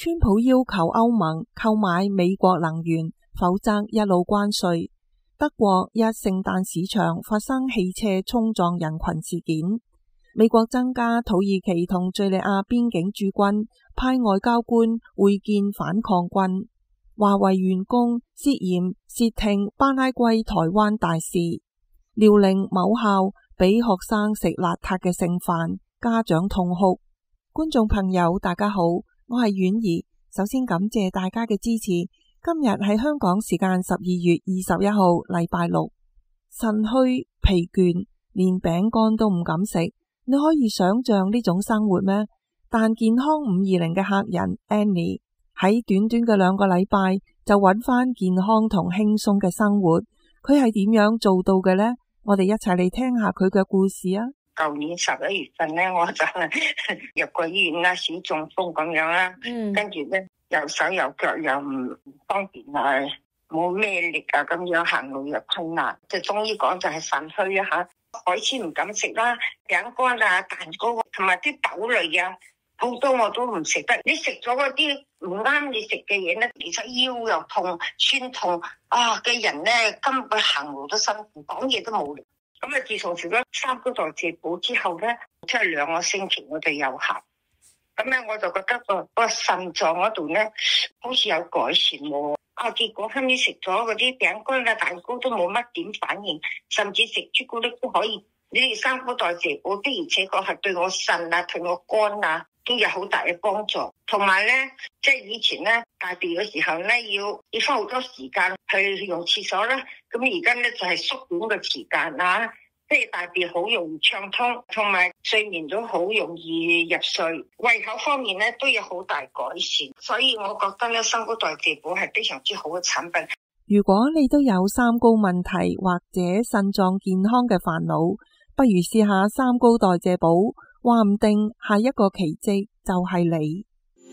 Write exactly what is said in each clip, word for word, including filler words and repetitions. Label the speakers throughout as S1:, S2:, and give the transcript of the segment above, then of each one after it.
S1: 川普要求歐盟購買美國能源，否則一路關稅。德國一聖誕市場發生汽車衝撞人群事件。美國增加土耳其同敘利亞邊境駐軍，派外交官會見反抗軍。華為員工涉嫌竊聽巴拉圭台灣大使。遼寧某校俾學生食邋遢嘅剩飯，家長痛哭。觀眾朋友大家好，我係婉兒，首先感謝大家嘅支持。今日係香港時間十二月二十一號禮拜六，腎虛疲倦，連餅乾都唔敢食。你可以想象呢種生活咩？但健康五二零嘅客人 Annie 喺短短嘅兩個禮拜就揾翻健康同輕鬆嘅生活，佢係點樣做到嘅呢？我哋一齊嚟聽下佢嘅故事啊！
S2: 舊年十一月份咧，我就入過醫院啦，小中風咁樣啦，嗯、跟住咧右手右腳又唔方便啊，冇咩力啊，咁樣行路又困難，就中醫講就係腎虛啊吓，海鮮唔敢食啦，餅乾啊、蛋糕同埋啲豆類啊，好多我都唔食得。你食咗嗰啲唔啱你食嘅嘢咧，其實腰又痛、酸痛啊嘅人咧，根本行路都辛苦，講嘢都冇力。咁啊！自從食咗三高代謝補之後咧，即係兩個星期我哋有效。咁咧我就覺得個個腎臟嗰度咧，好似有改善喎。啊，結果後尾食咗嗰啲餅乾啊、蛋糕都冇乜點反應，甚至食朱古力都可以。你哋三高代謝補的而且確係對我腎啊、對我肝啊都有好大嘅幫助。同埋咧，即係以前咧大便嘅時候咧，要要花好多時間去用廁所啦。咁而家咧就係縮短嘅時間啊，即係大便好容易暢通，同埋睡眠都好容易入睡。胃口方面咧都有好大改善，所以我覺得咧三高代謝補係非常之好嘅產品。
S1: 如果你都有三高問題或者腎臟健康嘅煩惱，不如試下三高代謝補，話唔定下一個奇蹟就係你。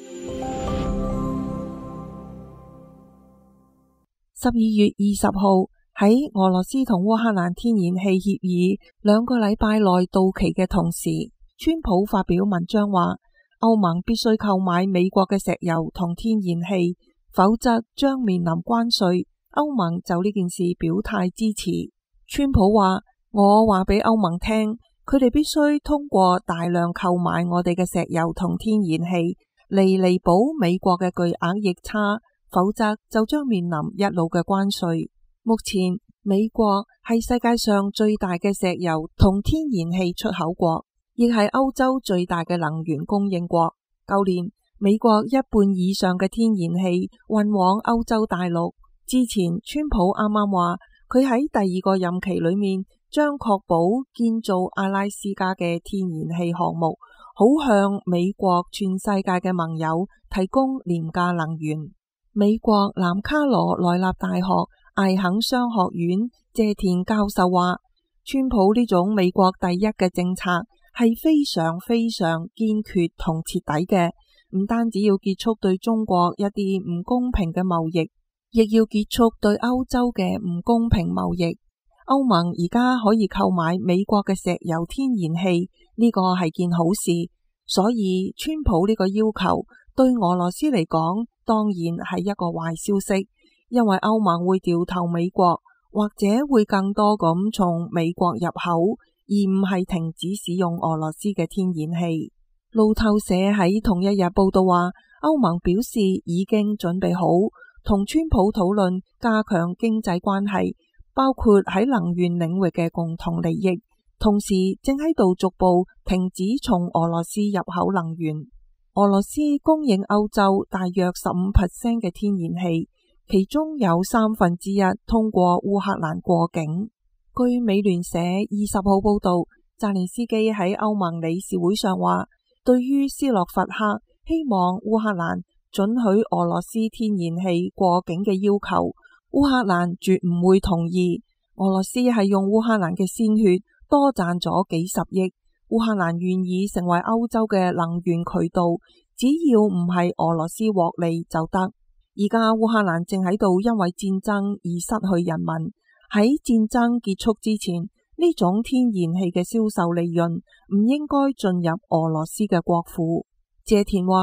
S1: 十二月二十號喺俄羅斯同烏克蘭天然氣協議兩個禮拜內到期嘅同時，川普發表文章話，歐盟必須購買美國嘅石油同天然氣，否則將面臨關稅。歐盟就呢件事表態支持。川普話，我話俾歐盟聽，佢哋必須通過大量購買我哋嘅石油同天然氣嚟彌補美國嘅巨額逆差，否則就將面臨一路嘅關稅。目前美國係世界上最大嘅石油同天然氣出口國，亦係歐洲最大嘅能源供應國。舊年美國一半以上嘅天然氣運往歐洲大陸。之前川普啱啱話，佢喺第二個任期裏面將確保建造阿拉斯加嘅天然氣項目，好向美國全世界嘅盟友提供廉價能源。美國南卡羅來納大學艾肯商學院謝田教授話，川普呢種美國第一嘅政策係非常非常堅決同徹底嘅，唔單止要結束對中國一啲唔公平嘅貿易，亦要結束對歐洲嘅唔公平貿易。歐盟而家可以購買美國嘅石油天然氣，呢個係件好事，所以川普呢個要求對俄羅斯嚟講當然係一個壞消息，因為歐盟會掉頭美國，或者會更多咁從美國入口，而唔係停止使用俄羅斯嘅天然氣。路透社喺同一日報道話，歐盟表示已經準備好同川普討論加強經濟關係，包括喺能源領域嘅共同利益，同時正喺度逐步停止從俄羅斯入口能源。俄羅斯供應歐洲大約十五 percent 嘅天然氣，其中有三分之一通過烏克蘭過境。據美聯社二十號報道，澤連斯基喺歐盟理事會上話，對於斯洛伐克希望烏克蘭准許俄羅斯天然氣過境嘅要求，烏克蘭絕唔會同意。俄羅斯係用烏克蘭嘅鮮血多賺咗幾十億，烏克蘭願意成為歐洲嘅能源渠道，只要唔係俄羅斯獲利就得。而家烏克蘭正喺度因為戰爭而失去人民，喺戰爭結束之前，呢種天然氣嘅銷售利潤唔應該進入俄羅斯嘅國庫。謝田話，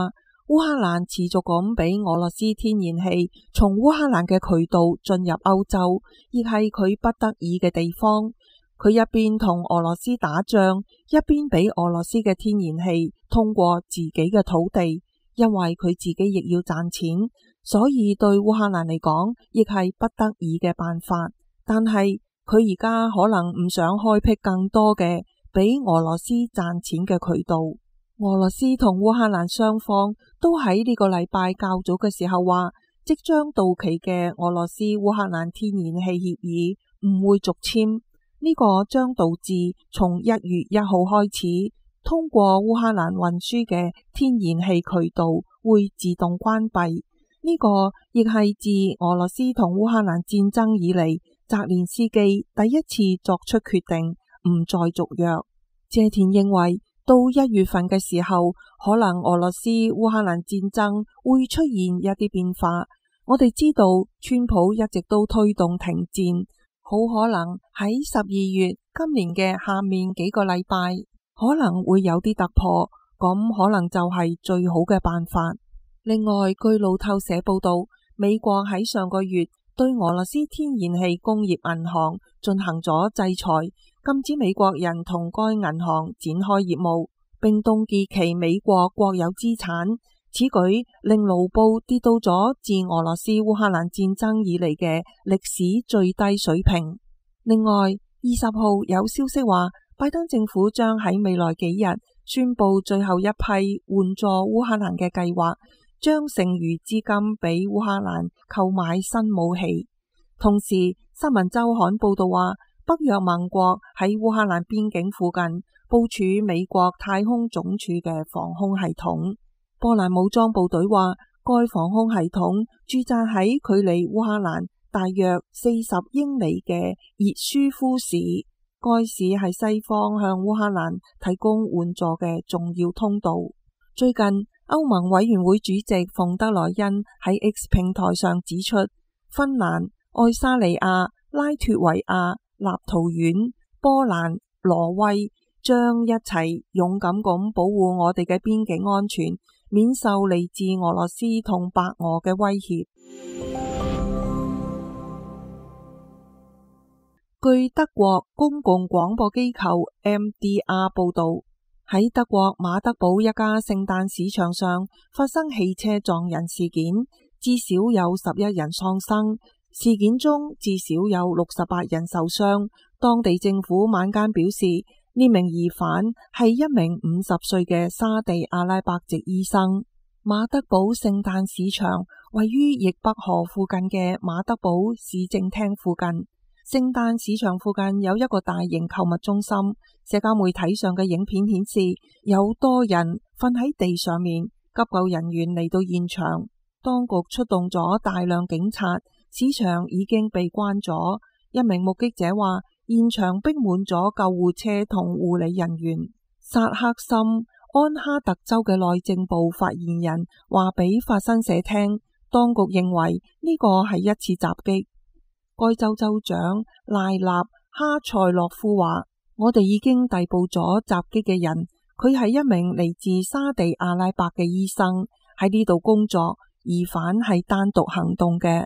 S1: 烏克蘭持續咁俾俄羅斯天然氣從烏克蘭嘅渠道進入歐洲，亦係佢不得已嘅地方。佢一邊同俄羅斯打仗，一邊俾俄羅斯嘅天然氣通過自己嘅土地，因為佢自己亦要賺錢，所以對烏克蘭嚟講亦係不得已嘅辦法。但係佢而家可能唔想開闢更多嘅俾俄羅斯賺錢嘅渠道。俄羅斯同烏克蘭雙方都喺呢個禮拜較早嘅時候話，即將到期嘅俄羅斯烏克蘭天然氣協議唔會續簽，呢個將導致從一月一號開始，通過烏克蘭運輸嘅天然氣渠道會自動關閉。呢個亦係自俄羅斯同烏克蘭戰爭以嚟，澤連斯基第一次作出決定唔再續約。謝田認為，到一月份嘅時候，可能俄羅斯烏克蘭戰爭會出現一啲變化。我哋知道川普一直都推動停戰，好可能喺十二月今年嘅下面幾個禮拜可能會有啲突破，咁可能就係最好嘅辦法。另外，據路透社報道，美國喺上個月對俄羅斯天然氣工業銀行進行咗制裁，禁止美國人同該銀行展開業務，並凍結其美國國有資產。此舉令盧布跌到咗自俄羅斯烏克蘭戰爭以嚟嘅歷史最低水平。另外，二十號有消息話，拜登政府將喺未來幾日宣布最後一批援助烏克蘭嘅計劃，將剩餘資金俾烏克蘭購買新武器。同時，新聞週刊報道話，北約盟國喺烏克蘭邊境附近部署美國太空總署嘅防空系統。波蘭武裝部隊話，該防空系統駐紮喺距離烏克蘭大約四十英里嘅熱舒夫市。該市係西方向烏克蘭提供援助嘅重要通道。最近，歐盟委員會主席馮德萊恩喺 X 平台上指出，芬蘭、愛沙尼亞、拉脫維亞、立陶宛、波蘭、挪威將一齊勇敢咁保護我哋嘅邊境安全，免受嚟自俄羅斯同白俄嘅威脅。據德國公共廣播機構 M D R 報道，喺德國馬德堡一家聖誕市場上發生汽車撞人事件，至少有十一人喪生。事件中至少有六十八人受傷。當地政府晚間表示，呢名疑犯係一名五十歲嘅沙地阿拉伯籍醫生。馬德堡聖誕市場位於易北河附近嘅馬德堡市政廳附近。聖誕市場附近有一個大型購物中心。社交媒體上嘅影片顯示，有多人瞓喺地上面。急救人員嚟到現場，當局出動咗大量警察。市場已經被關咗。一名目擊者話，現場逼滿咗救護車同護理人員。薩克森安哈特州嘅內政部發言人話俾法新社聽，當局認為呢個係一次襲擊。該州州長賴納哈塞洛夫話，我哋已經逮捕咗襲擊嘅人，佢係一名嚟自沙地阿拉伯嘅醫生，喺呢度工作，疑犯係單獨行動嘅。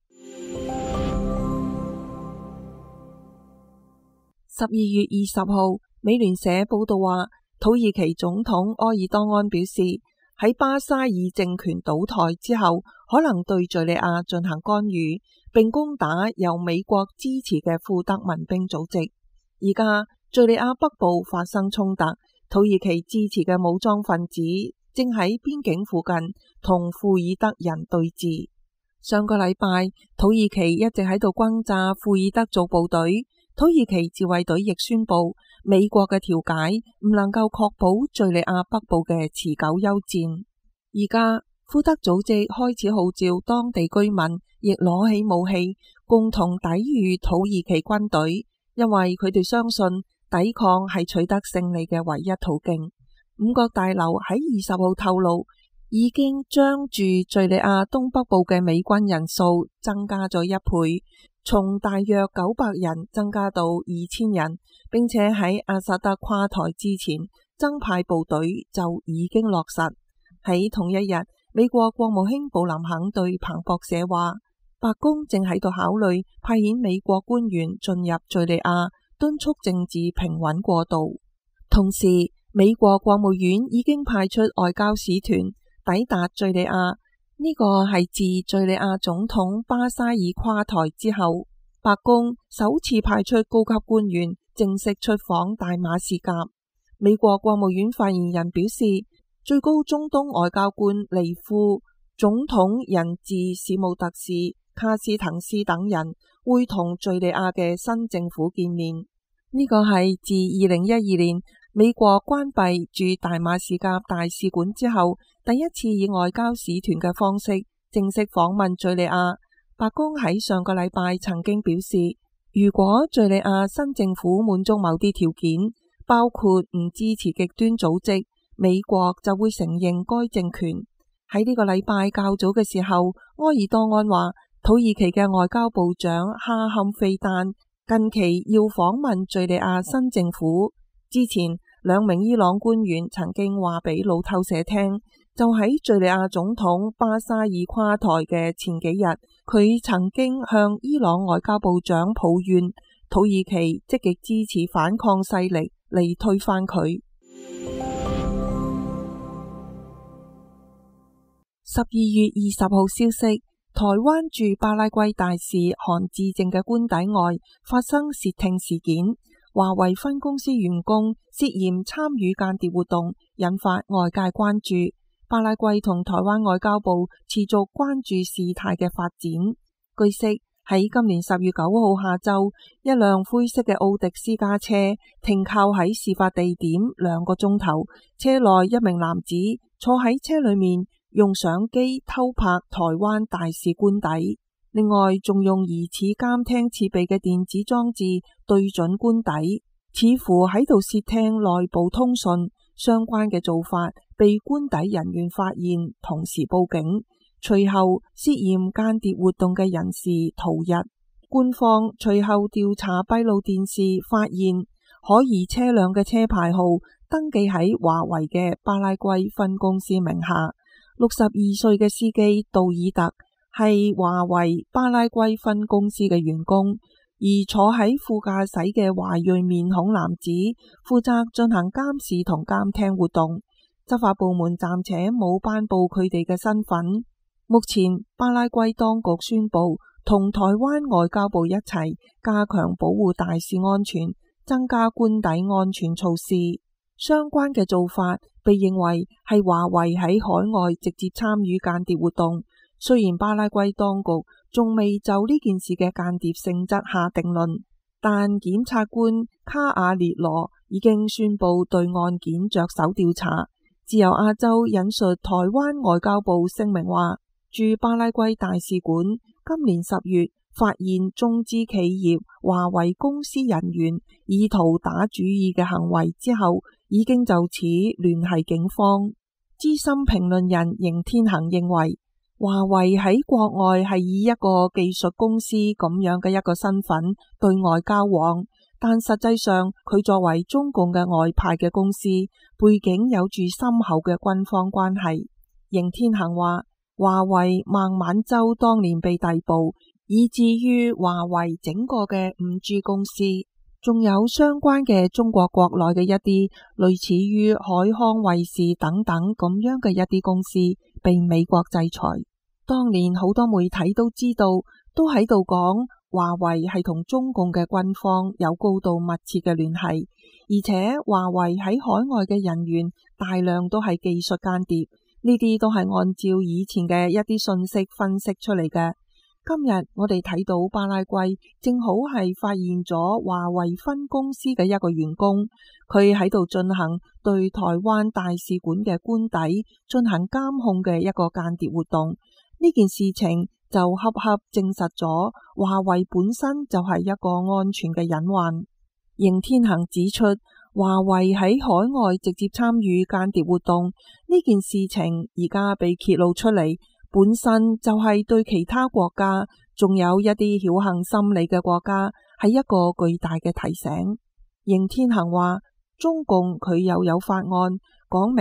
S1: 十二月二十號，美聯社報道話，土耳其總統埃爾多安表示，喺巴沙爾政權倒台之後，可能對敘利亞進行干預，並攻打由美國支持嘅庫德民兵組織。而家敘利亞北部發生衝突，土耳其支持嘅武裝分子正喺邊境附近同庫爾德人對峙。上個禮拜，土耳其一直喺度轟炸庫爾德族部隊。土耳其自衛隊亦宣布，美國嘅調解唔能夠確保敘利亞北部嘅持久休戰。而家庫德組織開始號召當地居民亦攞起武器，共同抵禦土耳其軍隊，因為佢哋相信抵抗係取得勝利嘅唯一途徑。五角大樓喺二十號透露，已經將駐敘利亞東北部嘅美軍人數增加咗一倍，從大約九百人增加到二千人，並且喺阿薩德垮台之前增派部隊就已經落實。 喺同一日，美國國務卿布林肯對彭博社話，白宮正喺度考慮派遣美國官員進入敘利亞，敦促政治平穩過渡。同時，美國國務院已經派出外交使團抵達敘利亞，呢個係自敘利亞總統巴沙爾垮台之後，白宮首次派出高級官員正式出訪大馬士革。美國國務院發言人表示，最高中東外交官尼庫、總統人質事務特使卡斯滕斯等人會同敘利亞嘅新政府見面。呢個係自二零一二年美國關閉駐大馬士革大使館之後，第一次以外交使團嘅方式正式訪問敘利亞。白宮喺上個禮拜曾經表示，如果敘利亞新政府滿足某啲條件，包括唔支持極端組織，美國就會承認該政權。喺呢個禮拜較早嘅時候，埃爾多安話土耳其嘅外交部長哈坎費丹近期要訪問敘利亞新政府。之前兩名伊朗官員曾經話俾路透社聽，就喺敘利亞總統巴沙爾垮台嘅前幾日，佢曾經向伊朗外交部長抱怨土耳其積極支持反抗勢力嚟推翻佢。十二月二十號消息，台灣駐巴拉圭大使韓志正嘅官邸外發生竊聽事件。華為分公司員工涉嫌參與間諜活動，引發外界關注。巴拉圭同台灣外交部持續關注事態嘅發展。據悉，喺今年十月九號下晝，一輛灰色嘅奧迪私家車停靠喺事發地點兩個鐘頭，車內一名男子坐喺車裏面，用相機偷拍台灣大使官邸。另外，仲用疑似監聽設備嘅電子裝置對準官邸，似乎喺度竊聽內部通訊。相關嘅做法被官邸人員發現，同時報警。隨後涉嫌間諜活動嘅人士逃逸。官方隨後調查閉路電視，發現可疑車輛嘅車牌號登記喺華為嘅巴拉圭分公司名下。六十二歲嘅司機杜爾特係華為巴拉圭分公司嘅員工，而坐喺副駕駛嘅華裔面孔男子負責進行監視同監聽活動。執法部門暫且冇頒布佢哋嘅身份。目前巴拉圭當局宣布同台灣外交部一齊加強保護大使安全，增加官邸安全措施。相關嘅做法被認為係華為喺海外直接參與間諜活動。雖然巴拉圭當局仲未就呢件事嘅間諜性質下定論，但檢察官卡瓦列羅已經宣布對案件着手調查。自由亞洲引述台灣外交部聲明話，駐巴拉圭大使館今年十月發現中資企業華為公司人員意圖打主意嘅行為之後，已經就此聯繫警方。資深評論人邢天行認為，華為喺國外係以一個技術公司咁樣嘅一個身份對外交往，但實際上佢作為中共嘅外派嘅公司，背景有住深厚嘅軍方關係。邢天行話，華為孟晚舟當年被逮捕，以至於華為整個嘅五 G 公司，仲有相關嘅中國國內嘅一啲類似於海康衛視等等咁樣嘅一啲公司被美國制裁。當年好多媒體都知道，都喺度講華為係同中共嘅軍方有高度密切嘅聯繫，而且華為喺海外嘅人員大量都係技術間諜，呢啲都係按照以前嘅一啲信息分析出嚟嘅。今日我哋睇到巴拉圭正好係發現咗華為分公司嘅一個員工，佢喺度進行對台灣大使館嘅官邸進行監控嘅一個間諜活動。呢件事情就恰恰證實咗華為本身就係一個安全嘅隱患。邢天行指出，華為喺海外直接參與間諜活動呢件事情而家被揭露出嚟，本身就係對其他國家，仲有一啲僥倖心理嘅國家係一個巨大嘅提醒。邢天行話，中共佢又有法案講明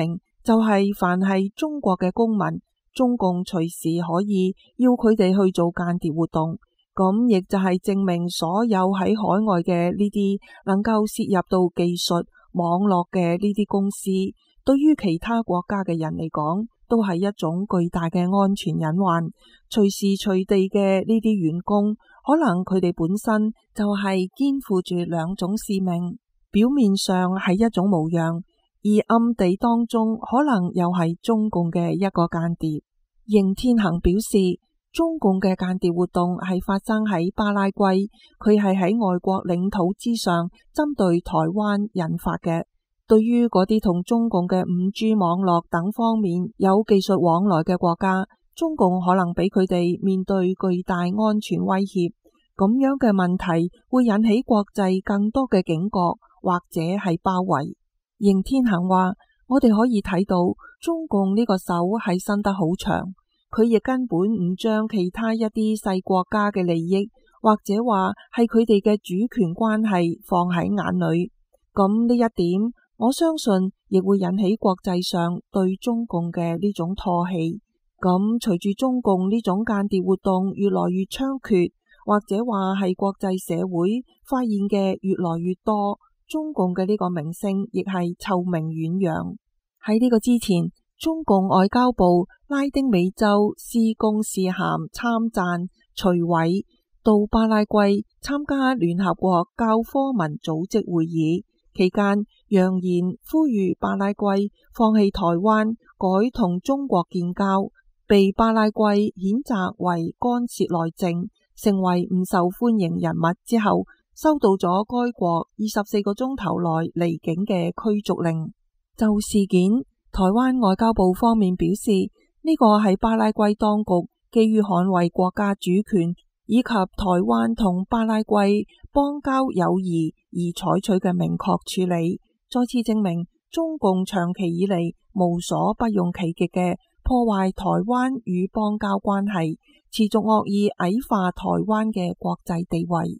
S1: 就係凡係中國嘅公民，中共隨時可以要佢哋去做間諜活動。咁亦就係證明所有喺海外嘅呢啲能夠涉入到技術網絡嘅呢啲公司，對於其他國家嘅人嚟講，都係一種巨大嘅安全隱患。隨時隨地嘅呢啲員工，可能佢哋本身就係肩負住兩種使命，表面上係一種模樣，而暗地當中可能又係中共嘅一個間諜。邢天行表示，中共嘅間諜活動係發生喺巴拉圭，佢係喺外國領土之上針對台灣引發嘅。對於嗰啲同中共嘅五 G 網絡等方面有技術往來嘅國家，中共可能俾佢哋面對巨大安全威脅，咁樣嘅問題會引起國際更多嘅警覺，或者係包圍。邢天行話，我哋可以睇到中共呢個手係伸得好長，佢亦根本唔將其他一啲細國家嘅利益，或者話係佢哋嘅主權關係放喺眼裏。咁呢一點，我相信亦會引起國際上對中共嘅呢種唾棄。咁隨住中共呢種間諜活動越來越猖獗，或者話係國際社會發現嘅越來越多，中共嘅呢個名聲亦係臭名遠揚。喺呢個之前，中共外交部拉丁美洲司公使函參贊徐偉到巴拉圭參加聯合國教科文組織會議期間，揚言呼籲巴拉圭放棄台灣，改同中國建交，被巴拉圭譴責為干涉內政，成為唔受歡迎人物之後，收到咗該國二十四個鐘頭內離境嘅驅逐令。就事件，台灣外交部方面表示，呢個係巴拉圭當局基於捍衛國家主權以及台灣同巴拉圭邦交友誼而採取嘅明確處理，再次證明中共長期以嚟無所不用其極嘅破壞台灣與邦交關係，持續惡意矮化台灣嘅國際地位。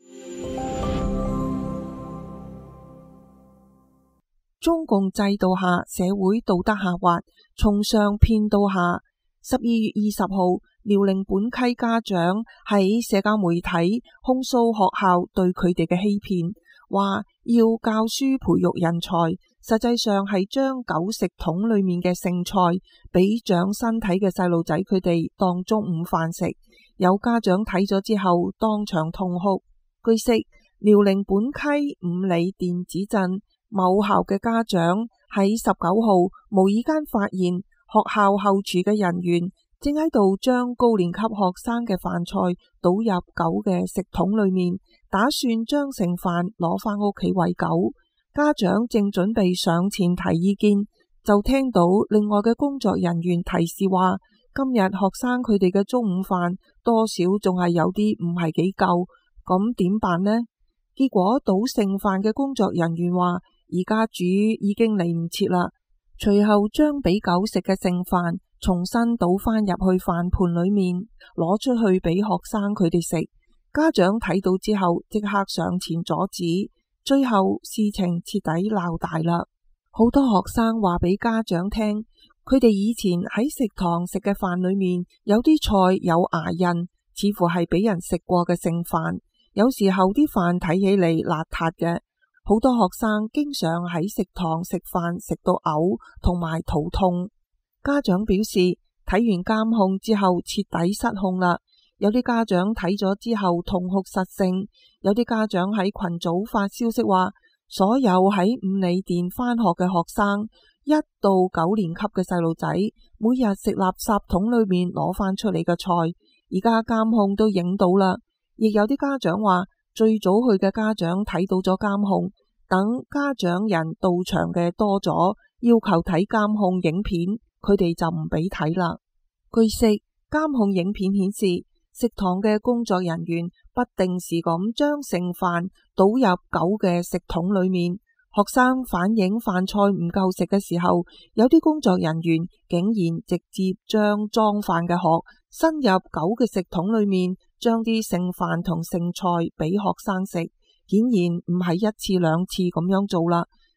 S1: 中共制度下社會道德下滑，從上騙到下。十二月二十號，遼寧本溪家長喺社交媒體控訴學校對佢哋嘅欺騙，話要教書培育人才，實際上係將狗食桶裏面嘅剩菜俾長身體嘅細路仔佢哋當中午飯食。有家長睇咗之後當場痛哭。據悉，遼寧本溪五里電子鎮某校嘅家長喺十九號無意間發現學校後廚嘅人員正喺度將高年級學生嘅飯菜倒入狗嘅食桶裏面，打算將剩飯攞返屋企餵狗。家長正準備上前提意見，就聽到另外嘅工作人員提示話，今日學生佢哋嘅中午飯多少仲係有啲唔係幾夠，咁點辦呢？結果倒剩飯嘅工作人員話，而家煮已經嚟唔切啦。隨後將俾狗食嘅剩飯重新倒返入去飯盤裏面，攞出去俾學生佢哋食。家長睇到之後即刻上前阻止，最後事情徹底鬧大啦。好多學生話俾家長聽，佢哋以前喺食堂食嘅飯裏面有啲菜有牙印，似乎係俾人食過嘅剩飯。有時候啲飯睇起嚟邋遢嘅。好多學生經常喺食堂食飯食到嘔同埋肚痛。家長表示睇完監控之後徹底失控啦。有啲家長睇咗之後痛哭失聲，有啲家長喺群組發消息話，所有喺五里店返學嘅學生，一到九年級嘅細路仔，每日食垃圾桶裏面攞返出嚟嘅菜，而家監控都影到啦。亦有啲家長話，最早去嘅家長睇到咗監控，等家長人到場嘅多咗，要求睇監控影片，佢哋就唔俾睇啦。據悉，監控影片顯示，食堂嘅工作人員不定時咁將剩飯倒入狗嘅食桶裏面。學生反映飯菜唔夠食嘅時候，有啲工作人員竟然直接將裝飯嘅殼伸入狗嘅食桶裏面，將啲剩飯同剩菜俾學生食，顯然唔係一次兩次咁樣做啦。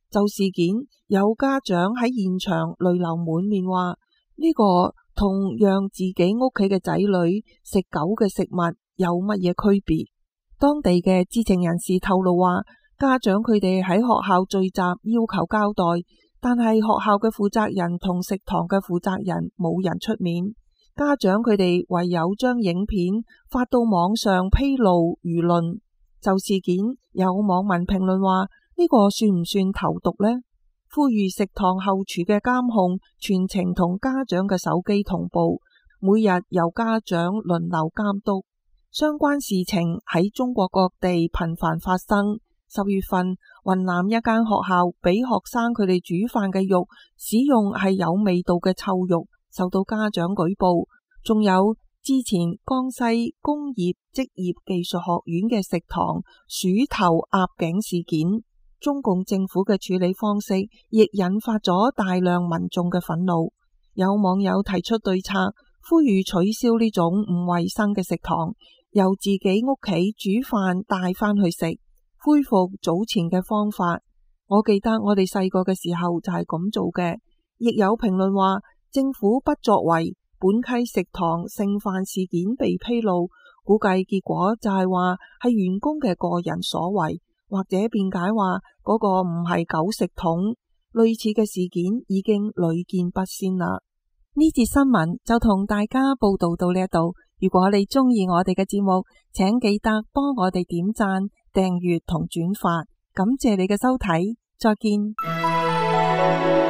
S1: 就事件有家長喺現場淚流滿面，話呢個同讓自己屋企嘅仔女食狗嘅食物有乜嘢區別？當地嘅知情人士透露話，家長佢哋喺學校聚集要求交代，但係學校嘅負責人同食堂嘅負責人冇人出面，家長佢哋唯有將影片發到網上披露輿論。就事件有網民評論話，呢個算唔算投毒呢？呼籲食堂後廚嘅監控全程同家長嘅手機同步，每日由家長輪流監督。相關事情喺中國各地頻繁發生。十月份，雲南一間學校俾學生佢哋煮飯嘅肉使用係有味道嘅臭肉，受到家長舉報。仲有之前江西工業職業技術學院嘅食堂鼠頭鴨頸事件，中共政府嘅處理方式亦引發咗大量民眾嘅憤怒。有網友提出對策，呼籲取消呢種唔衛生嘅食堂，由自己屋企煮飯帶返去食，恢復早前嘅方法。我記得我哋細個嘅時候就係咁做嘅。亦有評論話，政府不作為，本溪食堂剩飯事件被披露，估計結果就係話係員工嘅個人所為，或者辯解話嗰個唔係狗食桶。類似嘅事件已經屢見不鮮啦。呢節新聞就同大家報道到呢一度。如果你鍾意我哋嘅節目，請記得幫我哋點讚、訂閱同轉發，感謝你嘅收睇，再見。